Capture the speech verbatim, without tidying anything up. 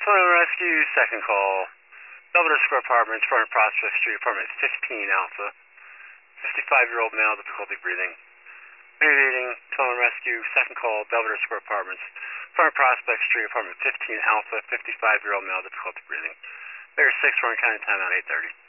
Toledo Rescue, second call. Belvedere Square Apartments, front of Prospect Street, apartment fifteen Alpha. fifty-five-year-old male, difficulty breathing. Maybe reading, Toledo Rescue, second call, Belvedere Square Apartments, front of Prospect Street, apartment fifteen Alpha, fifty-five-year-old male, difficulty breathing. Mayor six, Warren County, timeout eight thirty.